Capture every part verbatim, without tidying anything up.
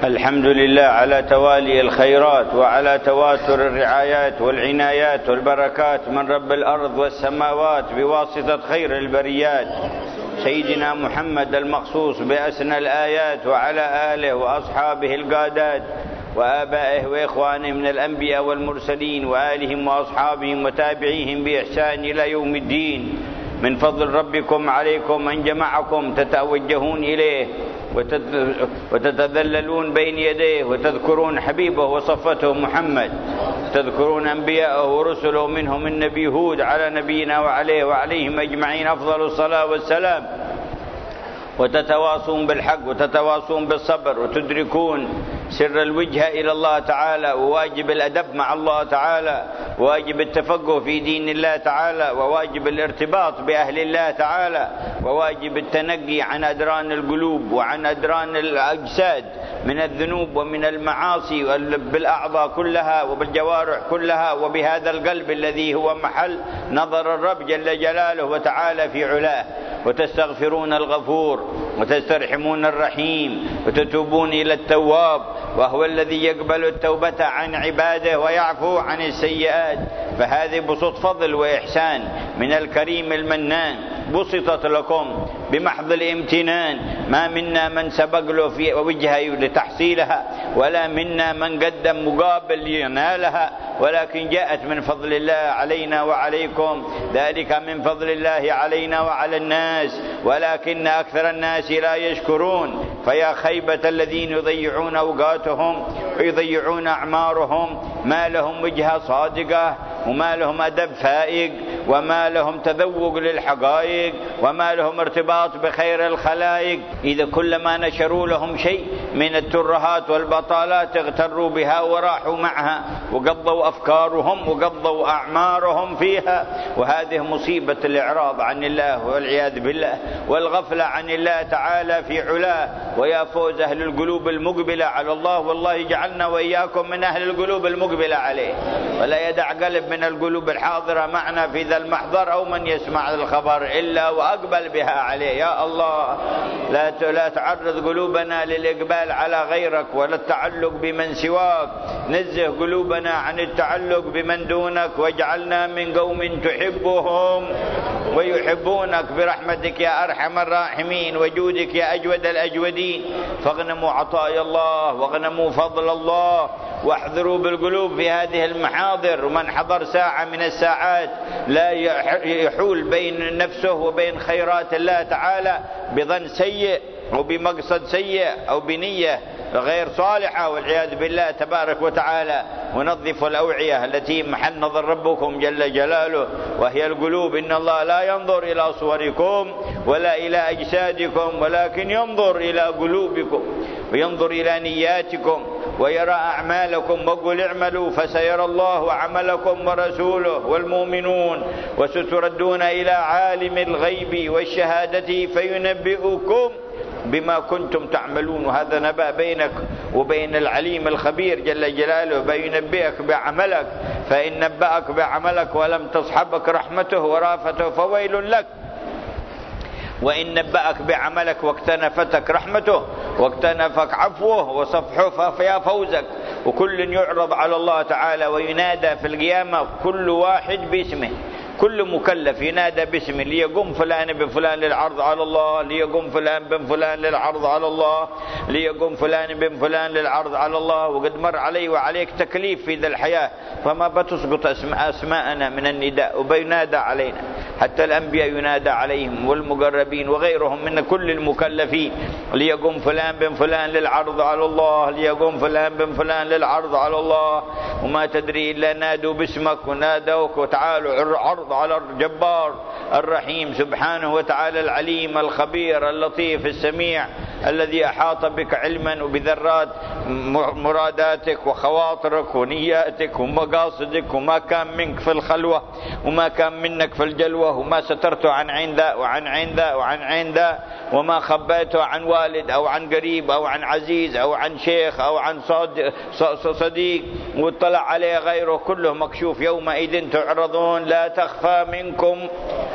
الحمد لله على توالي الخيرات وعلى تواتر الرعايات والعنايات والبركات من رب الأرض والسماوات بواسطة خير البريات سيدنا محمد المخصوص بأسنى الآيات، وعلى آله وأصحابه القادات وآبائه وإخوانه من الأنبياء والمرسلين وآلهم وأصحابهم وتابعيهم بإحسان إلى يوم الدين. من فضل ربكم عليكم أن جمعكم تتوجهون إليه وتتذللون بين يديه وتذكرون حبيبه وصفته محمد، تذكرون أنبياءه ورسله، منهم النبي هود على نبينا وعليه وعليهم أجمعين أفضل الصلاة والسلام، وتتواصون بالحق وتتواصون بالصبر، وتدركون سر الوجهة إلى الله تعالى، وواجب الأدب مع الله تعالى، وواجب التفقه في دين الله تعالى، وواجب الارتباط بأهل الله تعالى، وواجب التنقي عن أدران القلوب وعن أدران الأجساد من الذنوب ومن المعاصي بالأعضاء كلها وبالجوارح كلها، وبهذا القلب الذي هو محل نظر الرب جل جلاله وتعالى في علاه. وتستغفرون الغفور وتسترحمون الرحيم وتتوبون إلى التواب، وهو الذي يقبل التوبة عن عباده ويعفو عن السيئات. فهذه بسط فضل وإحسان من الكريم المنان بسطت لكم بمحض الامتنان، ما منا من سبق له في وجهه لتحصيلها، ولا منا من قدم مقابل لينالها، ولكن جاءت من فضل الله علينا وعليكم. ذلك من فضل الله علينا وعلى الناس، ولكن أكثر الناس لا يشكرون. فيا خيبة الذين يضيعون أوقاتهم ويضيعون أعمارهم، ما لهم وجهة صادقة، وما لهم أدب فائق، وما لهم تذوق للحقائق، وما لهم ارتباط بخير الخلائق. إذا كلما نشروا لهم شيء من الترهات والبطالات اغتروا بها وراحوا معها، وقضوا أفكارهم وقضوا أعمارهم فيها. وهذه مصيبة الإعراض عن الله والعياذ بالله، والغفلة عن الله تعالى في علاه. ويا فوز أهل القلوب المقبلة على الله، والله جعلنا وإياكم من أهل القلوب المقبلة عليه، ولا يدع قلب من القلوب الحاضرة معنا في ذا المحضر أو من يسمع الخبر إلا وأقبل بها عليه. يا الله لا لا تعرض قلوبنا للإقبال على غيرك ولا التعلق بمن سواك، نزه قلوبنا عن التعلق بمن دونك، واجعلنا من قوم تحبهم ويحبونك برحمتك يا أرحم الراحمين وجودك يا أجود الأجودين. فاغنموا عطايا الله واغنموا فضل الله، واحذروا بالقلوب في هذه المحاضر. ومن حضر ساعة من الساعات لا يحول بين نفسه وبين خيرات الله تعالى بظن سيء أو بمقصد سيء أو بنية غير صالحة والعياذ بالله تبارك وتعالى. ونظفوا الأوعية التي محل نظر ربكم جل جلاله وهي القلوب. إن الله لا ينظر إلى صوركم ولا إلى أجسادكم، ولكن ينظر إلى قلوبكم وينظر إلى نياتكم ويرى أعمالكم. وقل اعملوا فسيرى الله عملكم ورسوله والمؤمنون، وستردون إلى عالم الغيب والشهادة فينبئكم بما كنتم تعملون. وهذا نبأ بينك وبين العليم الخبير جل جلاله، بينبئك بعملك. فإن نبأك بعملك ولم تصحبك رحمته ورافته فويل لك، وإن نبأك بعملك واكتنفتك رحمته واكتنفك عفوه وصفحه فيا فوزك. وكل يعرض على الله تعالى وينادى في القيامة كل واحد باسمه، كل مكلف ينادى باسمه، ليقوم فلان بفلان للعرض على الله، ليقوم فلان بن فلان للعرض على الله، ليقوم فلان بن فلان للعرض على الله. وقد مر علي وعليك تكليف في ذا الحياة، فما بتسقط أسماء أسماءنا من النداء وبينادى علينا، حتى الأنبياء ينادى عليهم والمقربين وغيرهم من كل المكلفين. ليقوم فلان بن فلان للعرض على الله، ليقوم فلان بن فلان للعرض على الله. وما تدري إلا نادوا باسمك ونادوك وتعالوا عرض على الجبار الرحيم سبحانه وتعالى، العليم الخبير اللطيف السميع، الذي أحاط بك علما وبذرات مراداتك وخواطرك ونياتك ومقاصدك، وما كان منك في الخلوة وما كان منك في الجلوة، وما سترته عن عين ذا وعن عين ذا وعن عين ذا، وما خبيته عن والد أو عن قريب أو عن عزيز أو عن شيخ أو عن صديق واطلع عليه غيره، كله مكشوف. يومئذ تعرضون لا تخفى منكم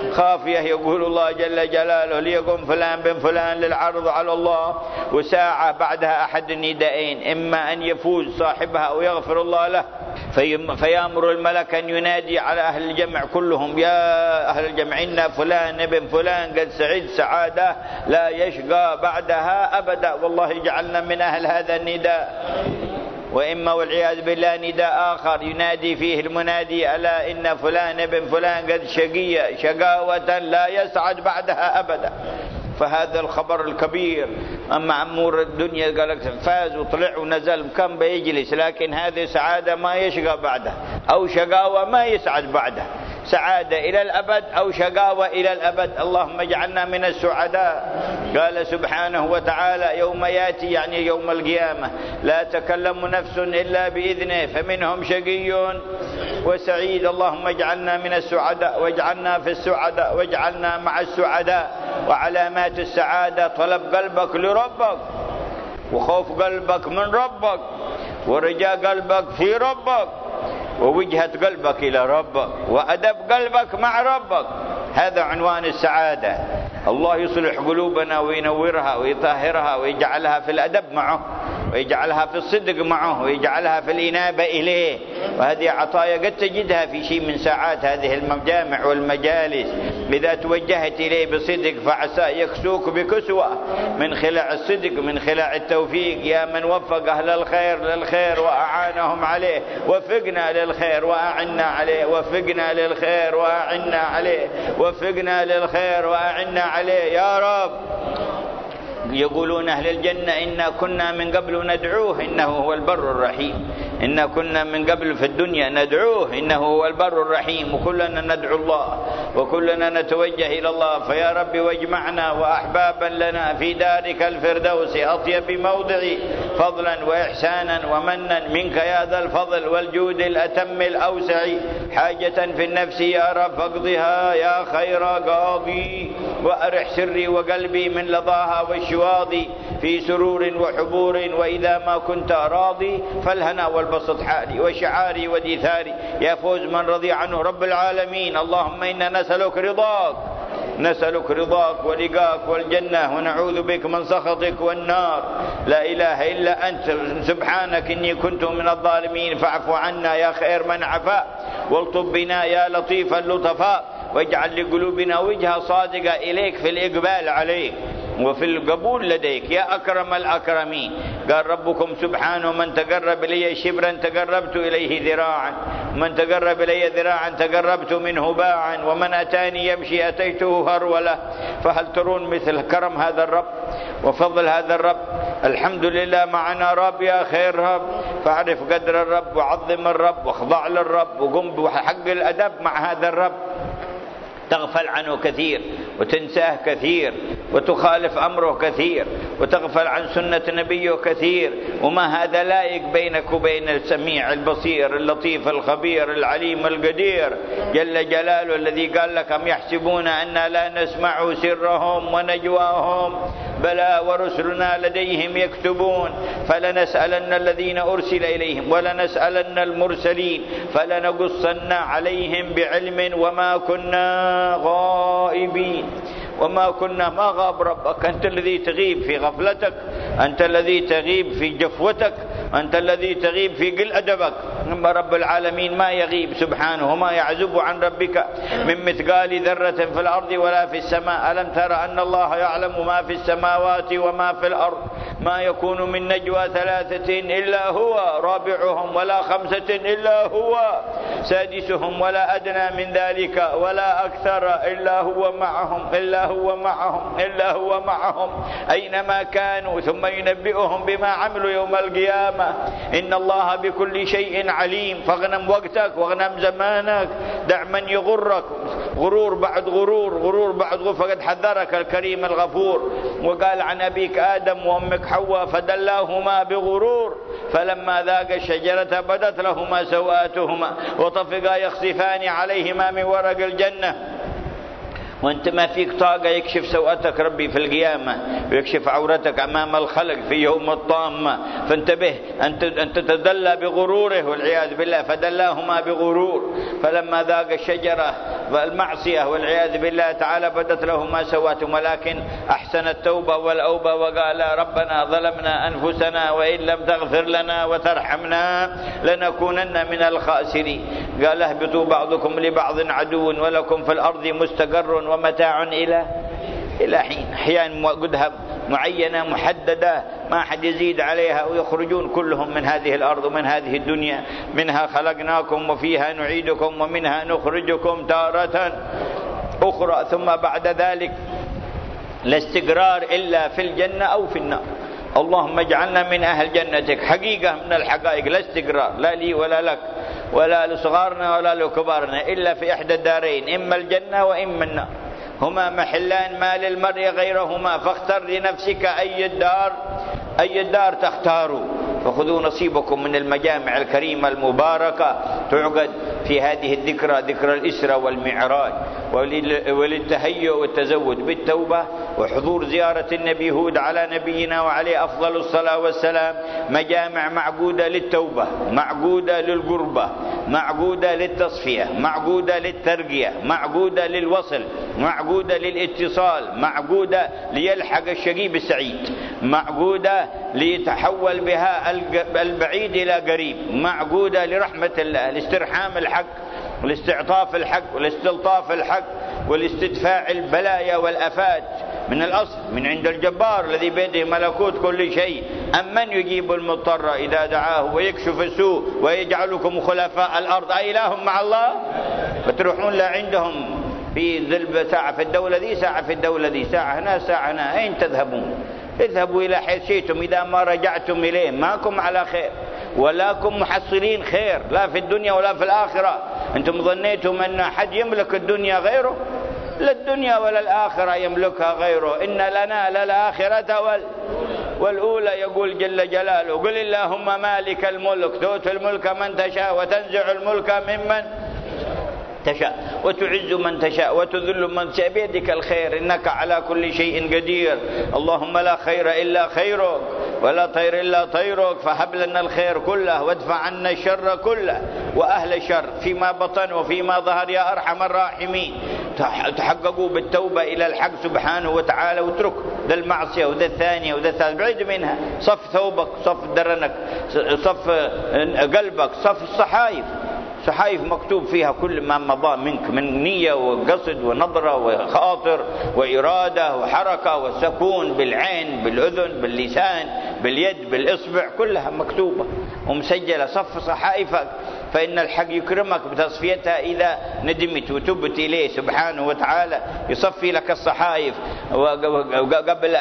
خافية يقول الله جل جلاله ليقم فلان بن فلان للعرض على الله، وساعة بعدها أحد الندائين، إما أن يفوز صاحبها أو يغفر الله له، فيأمر الملك أن ينادي على أهل الجمع كلهم: يا أهل الجمع إن فلان ابن فلان قد سعيد سعادة لا يشقى بعدها أبدا، والله جعلنا من أهل هذا النداء. وإما والعياذ بالله نداء آخر ينادي فيه المنادي: ألا إن فلان ابن فلان قد شقي شقاوة لا يسعد بعدها أبدا. فهذا الخبر الكبير. أما أمور الدنيا قال لك فاز وطلع ونزل كم بيجلس، لكن هذه سعادة ما يشقى بعدها، أو شقاوة ما يسعد بعدها، سعادة إلى الأبد أو شقاوة إلى الأبد. اللهم اجعلنا من السعداء. قال سبحانه وتعالى: يوم يأتي يعني يوم القيامة لا تكلم نفس إلا بإذنه فمنهم شقي وسعيد. اللهم اجعلنا من السعداء، واجعلنا في السعداء، واجعلنا مع السعداء. وعلامات السعادة طلب قلبك لربك، وخوف قلبك من ربك، ورجاء قلبك في ربك، ووجهة قلبك إلى ربك، وأدب قلبك مع ربك. هذا عنوان السعادة. الله يصلح قلوبنا وينورها ويطهرها ويجعلها في الأدب معه، ويجعلها في الصدق معه، ويجعلها في الإنابة إليه. وهذه عطايا قد تجدها في شيء من ساعات هذه المجامع والمجالس. إذا توجهت إليه بصدق فعسى يكسوك بكسوة من خلع الصدق، من خلع التوفيق. يا من وفق أهل الخير للخير وأعانهم عليه، وفقنا للخير وأعنا عليه، وفقنا للخير وأعنا عليه، وفقنا للخير وأعنا عليه يا رب. يقولون أهل الجنة: إنا كنا من قبل ندعوه إنه هو البر الرحيم. إنا كنا من قبل في الدنيا ندعوه إنه هو البر الرحيم. وكلنا ندعو الله، وكلنا نتوجه إلى الله. فيا رب واجمعنا وأحبابا لنا في دارك الفردوس أطيب موضع فضلا وإحسانا ومنا منك يا ذا الفضل والجود الأتم الأوسع. حاجة في النفس يا رب فاقضها يا خير قاضي، وأرح سري وقلبي من لظاها والشواضي في سرور وحبور. وإذا ما كنت راضي فالهنا والبسط حالي وشعاري وديثاري. يا فوز من رضي عنه رب العالمين. اللهم إنا نسألك رضاك، نسألك رضاك ولقاك والجنة، ونعوذ بك من سخطك والنار. لا إله إلا أنت سبحانك إني كنت من الظالمين. فاعف عنا يا خير من عفا، والطف بنا يا لطيف اللطفاء، واجعل لقلوبنا وجهة صادقة إليك في الإقبال عليك وفي القبول لديك يا أكرم الأكرمين. قال ربكم سبحانه: من تقرب إلي شبرا تقربت إليه ذراعا، من تقرب إلي ذراعا تقربت منه باعا، ومن أتاني يمشي أتيته هرولة. فهل ترون مثل كرم هذا الرب وفضل هذا الرب؟ الحمد لله معنا رب يا خير رب. فاعرف قدر الرب وعظم الرب واخضع للرب، وقم بحق الأدب مع هذا الرب. تغفل عنه كثير وتنساه كثير وتخالف أمره كثير وتغفل عن سنة نبيه كثير، وما هذا لائق بينك وبين السميع البصير اللطيف الخبير العليم القدير جل جلاله، الذي قال لك: أم يحسبون أننا لا نسمع سرهم ونجواهم بلى ورسلنا لديهم يكتبون. فلنسألن الذين أرسل إليهم ولنسألن المرسلين فلنقصن عليهم بعلم وما كنا غائبين. وما كنا ما غاب ربك. أنت الذي تغيب في غفلتك، أنت الذي تغيب في جفوتك، أنت الذي تغيب في قل أدبك. أما رب العالمين ما يغيب سبحانه، وما يعزب عن ربك من مثقال ذرة في الأرض ولا في السماء. ألم تر أن الله يعلم ما في السماوات وما في الأرض؟ ما يكون من نجوى ثلاثة إلا هو رابعهم، ولا خمسة إلا هو سادسهم، ولا أدنى من ذلك ولا أكثر إلا هو معهم إلا هو معهم إلا هو معهم أينما كانوا، ثم ينبئهم بما عملوا يوم القيامة. إن الله بكل شيء عليم. فاغنم وقتك واغنم زمانك، دع من يغرك غرور بعد غرور، غرور بعد غرور. فقد حذرك الكريم الغفور وقال عن أبيك آدم وأمك حواء: فدلاهما بغرور فلما ذاق الشجرة بدت لهما سوآتهما وطفقا يخصفان عليهما من ورق الجنة وانت ما فيك طاقة يكشف سوءتك ربي في القيامة ويكشف عورتك أمام الخلق في يوم الطامة. فانتبه أن تتدلى بغروره والعياذ بالله، فدلاهما بغرور، فلما ذاق الشجرة والمعصية والعياذ بالله تعالى بدت لهما سواتهم، ولكن أحسن التوبة والأوبة وقال ربنا ظلمنا أنفسنا وإن لم تغفر لنا وترحمنا لنكونن من الخاسرين. قال اهبطوا بعضكم لبعض عدو ولكم في الأرض مستقر ومتاع إلى إلى حين. أحيان قدها معينة محددة ما حد يزيد عليها، ويخرجون كلهم من هذه الأرض ومن هذه الدنيا، منها خلقناكم وفيها نعيدكم ومنها نخرجكم تارة أخرى، ثم بعد ذلك لا استقرار إلا في الجنة أو في النار. اللهم اجعلنا من أهل جنتك. حقيقة من الحقائق لا استقرار لا لي ولا لك ولا لصغارنا ولا لكبارنا إلا في إحدى الدارين، إما الجنة وإما النار، هما محلان ما للمرء غيرهما، فاختر لنفسك أي الدار أي الدار تختاروا، فخذوا نصيبكم من المجامع الكريمة المباركة تعقد في هذه الذكرى، ذكرى الإسرى والمعراج، وللتهيؤ والتزود بالتوبة وحضور زيارة النبي هود على نبينا وعليه أفضل الصلاة والسلام. مجامع معقودة للتوبة، معقودة للقربة، معقودة للتصفية، معقودة للترقية، معقودة للوصل، معقودة للاتصال، معقودة ليلحق الشقي بالسعيد، معقودة ليتحول بها البعيد إلى قريب، معقودة لرحمة الله، لاسترحام الحق والاستعطاف الحق والاستلطاف الحق والاستدفاع البلايا والآفات من الأصل من عند الجبار الذي بيده ملكوت كل شيء. أمن يجيب المضطر إذا دعاه ويكشف السوء ويجعلكم خلفاء الأرض أإله مع الله؟ فتروحون لا عندهم في ذل ساعة في الدولة ذي، ساعة في الدولة ذي، ساعة هنا ساعة هنا، أين تذهبون؟ اذهبوا إلى حيث شئتم، إذا ما رجعتم إليه ماكم على خير ولاكم محصلين خير لا في الدنيا ولا في الآخرة. أنتم ظنيتم أن أحد يملك الدنيا غيره؟ لا الدنيا ولا الآخرة يملكها غيره. إن لنا للآخرة وال والأولى. يقول جل جلاله قل اللهم مالك الملك تؤتي الملك من تشاء وتنزع الملك ممن تشاء وتعز من تشاء وتذل من تشاء، بيدك الخير إنك على كل شيء قدير. اللهم لا خير إلا خيرك ولا طير إلا طيرك، فهب لنا الخير كله وادفع عنا الشر كله وأهل الشر فيما بطن وفيما ظهر يا أرحم الراحمين. تحققوا بالتوبة إلى الحق سبحانه وتعالى، واترك ذا المعصية وذا الثانية وذا الثالث، بعيد منها. صف ثوبك، صف درنك، صف قلبك، صف الصحائف، صحائف مكتوب فيها كل ما مضى منك من نية وقصد ونظرة وخاطر وإرادة وحركة وسكون بالعين بالأذن باللسان باليد بالإصبع، كلها مكتوبة ومسجلة. صف صحائفك، فإن الحق يكرمك بتصفيتها إذا ندمت وتبت إليه سبحانه وتعالى، يصفي لك الصحائف قبل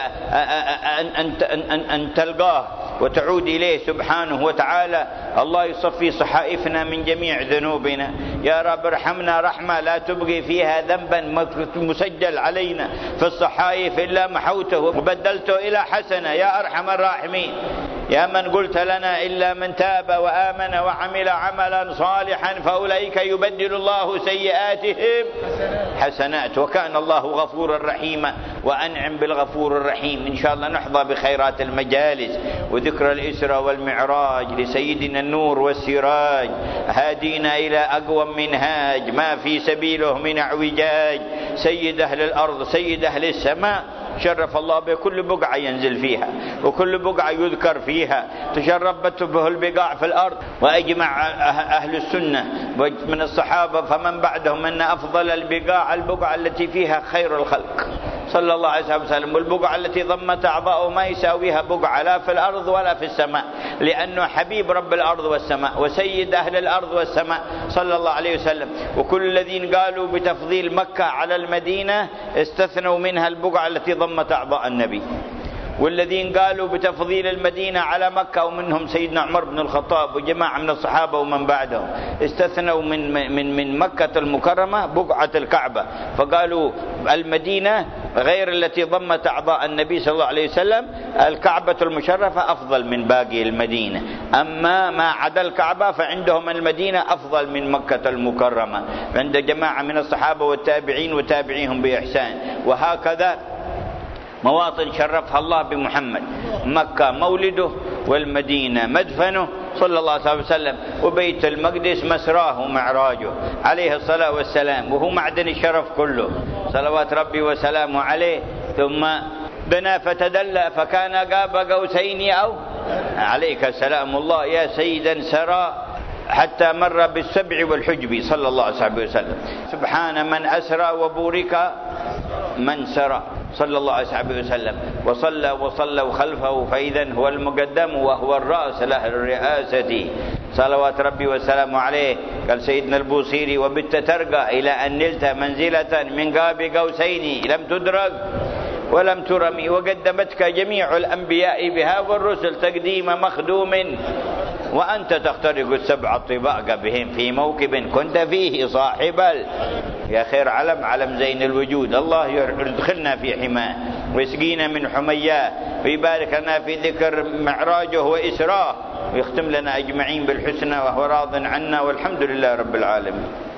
أن تلقاه وتعود إليه سبحانه وتعالى. الله يصفي صحائفنا من جميع ذنوبنا. يا رب ارحمنا رحمة لا تبقي فيها ذنبا مسجل علينا في الصحائف إلا محوته وبدلته إلى حسنة يا أرحم الراحمين. يا من قلت لنا إلا من تاب وآمن وعمل عملا صالحا فأولئك يبدل الله سيئاتهم حسنات وكان الله غفورا رحيما. وأنعم بالغفور الرحيم. إن شاء الله نحظى بخيرات المجالس وذكر الإسرى والمعراج لسيدنا النور والسراج، هادينا إلى أقوى منهاج ما في سبيله من اعوجاج، سيد أهل الأرض سيد أهل السماء، شرف الله بكل بقعة ينزل فيها وكل بقعة يذكر فيها، تشرفت به البقاع في الأرض. وأجمع أهل السنة من الصحابة فمن بعدهم أن أفضل البقاع البقعة التي فيها خير الخلق صلى الله عليه وسلم، والبقعة التي ضمت أعضاءه ما يساويها بقعة لا في الأرض ولا في السماء، لأنه حبيب رب الأرض والسماء وسيد أهل الأرض والسماء صلى الله عليه وسلم. وكل الذين قالوا بتفضيل مكة على المدينة استثنوا منها البقعة التي ضمت أعضاء النبي، والذين قالوا بتفضيل المدينة على مكة ومنهم سيدنا عمر بن الخطاب وجماعة من الصحابة ومن بعدهم استثنوا من من من مكة المكرمة بقعة الكعبة، فقالوا المدينة غير التي ضمت أعضاء النبي صلى الله عليه وسلم، الكعبة المشرفة أفضل من باقي المدينة. أما ما عدا الكعبة فعندهم المدينة أفضل من مكة المكرمة عند جماعة من الصحابة والتابعين وتابعيهم بإحسان. وهكذا مواطن شرفها الله بمحمد: مكة مولده، والمدينة مدفنه صلى الله عليه وسلم، وبيت المقدس مسراه ومعراجه عليه الصلاة والسلام، وهو معدن الشرف كله صلوات ربي وسلامه عليه. ثم بنى فتدلى فكان قاب قوسين أو عليك سلام الله يا سيدا سرى، حتى مر بالسبع والحجب صلى الله عليه وسلم. سبحان من أسرى وبورك من سرى صلى الله عليه وسلم، وصلى وصلوا خلفه فإذا هو المقدم وهو الرأس له الرئاسة صلوات ربي وسلامه عليه. قال سيدنا البوصيري: وبت ترقى إلى أن نلت منزلة من قاب قوسين لم تدرك ولم ترمي، وقدمتك جميع الأنبياء بها والرسل تقديم مخدوم، وأنت تخترق السبع الطباق بهم في موكب كنت فيه صاحب ال... يا خير علم، علم زين الوجود. الله يدخلنا في حماه ويسقينا من حمياه، ويبارك لنا في ذكر معراجه وإسراه، ويختم لنا أجمعين بالحسنى وهو راض عنا، والحمد لله رب العالمين.